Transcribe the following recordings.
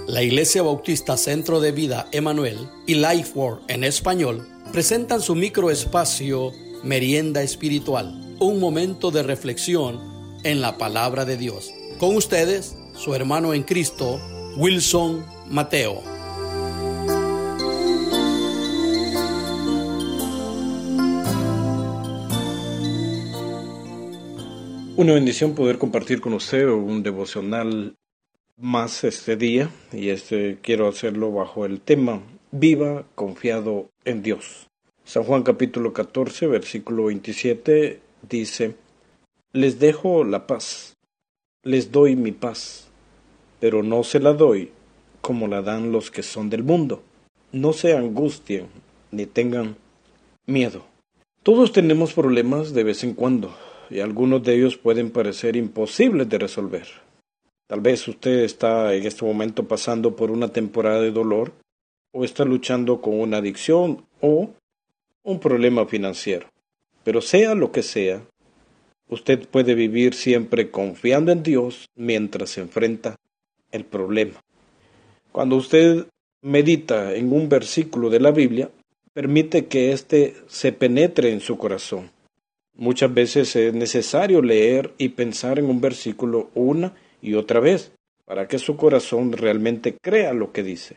La Iglesia Bautista Centro de Vida Emanuel y Lifeword en español presentan su microespacio Merienda Espiritual, un momento de reflexión en la palabra de Dios. Con ustedes, su hermano en Cristo, Wilson Mateo. Una bendición poder compartir con usted un devocional más este día, y quiero hacerlo bajo el tema Viva confiado en Dios. San Juan capítulo 14, versículo 27 dice: Les dejo la paz, les doy mi paz, pero no se la doy como la dan los que son del mundo. No se angustien ni tengan miedo. Todos tenemos problemas de vez en cuando, y algunos de ellos pueden parecer imposibles de resolver. Tal vez usted está en este momento pasando por una temporada de dolor, o está luchando con una adicción o un problema financiero. Pero sea lo que sea, usted puede vivir siempre confiando en Dios mientras se enfrenta el problema. Cuando usted medita en un versículo de la Biblia, permite que éste se penetre en su corazón. Muchas veces es necesario leer y pensar en un versículo una y otra vez para que su corazón realmente crea lo que dice.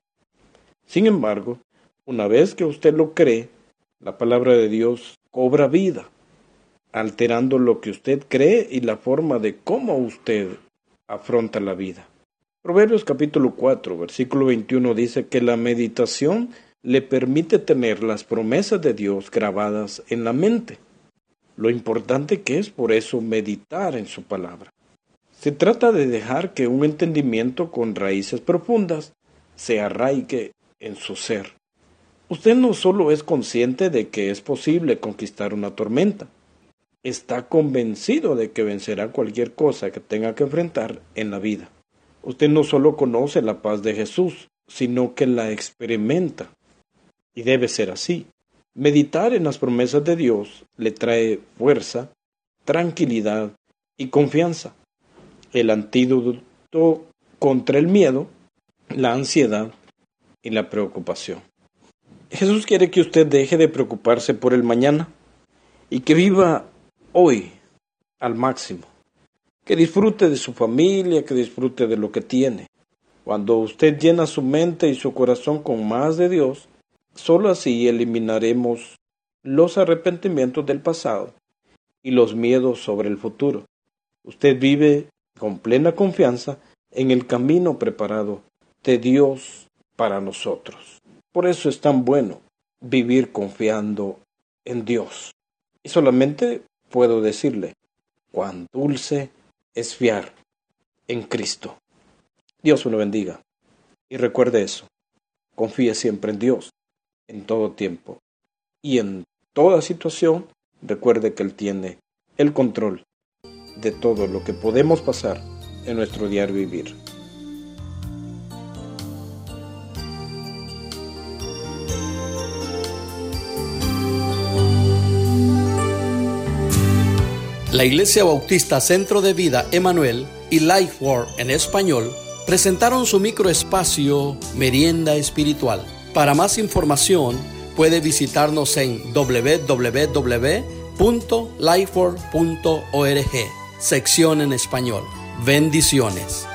Sin embargo, una vez que usted lo cree, la palabra de Dios cobra vida, alterando lo que usted cree y la forma de cómo usted afronta la vida. Proverbios capítulo 4, versículo 21 dice que la meditación le permite tener las promesas de Dios grabadas en la mente. Lo importante que es por eso meditar en su palabra. Se trata de dejar que un entendimiento con raíces profundas se arraigue en su ser. Usted no solo es consciente de que es posible conquistar una tormenta, está convencido de que vencerá cualquier cosa que tenga que enfrentar en la vida. Usted no solo conoce la paz de Jesús, sino que la experimenta. Y debe ser así. Meditar en las promesas de Dios le trae fuerza, tranquilidad y confianza. El antídoto contra el miedo, la ansiedad y la preocupación. Jesús quiere que usted deje de preocuparse por el mañana y que viva hoy al máximo. Que disfrute de su familia, que disfrute de lo que tiene. Cuando usted llena su mente y su corazón con más de Dios, solo así eliminaremos los arrepentimientos del pasado y los miedos sobre el futuro. Usted vive con plena confianza en el camino preparado de Dios para nosotros. Por eso es tan bueno vivir confiando en Dios. Y solamente puedo decirle, cuán dulce es fiar en Cristo. Dios me lo bendiga. Y recuerde eso, confíe siempre en Dios, en todo tiempo. Y en toda situación, recuerde que Él tiene el control de todo lo que podemos pasar en nuestro diario vivir. La Iglesia Bautista Centro de Vida Emanuel y Lifeword en español presentaron su microespacio Merienda Espiritual. Para más información, puede visitarnos en www.lifeword.org, sección en español. Bendiciones.